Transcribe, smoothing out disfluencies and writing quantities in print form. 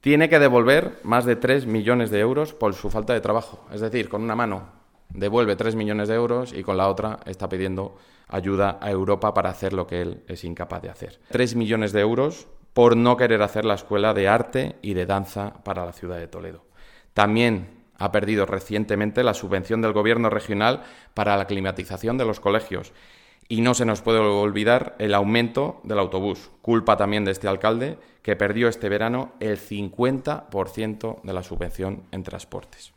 Tiene que devolver más de 3 millones de euros por su falta de trabajo. Es decir, con una mano devuelve 3 millones de euros y con la otra está pidiendo ayuda a Europa para hacer lo que él es incapaz de hacer. 3 millones de euros por no querer hacer la escuela de arte y de danza para la ciudad de Toledo. También ha perdido recientemente la subvención del gobierno regional para la climatización de los colegios. Y no se nos puede olvidar el aumento del autobús, culpa también de este alcalde, que perdió este verano el 50% de la subvención en transportes.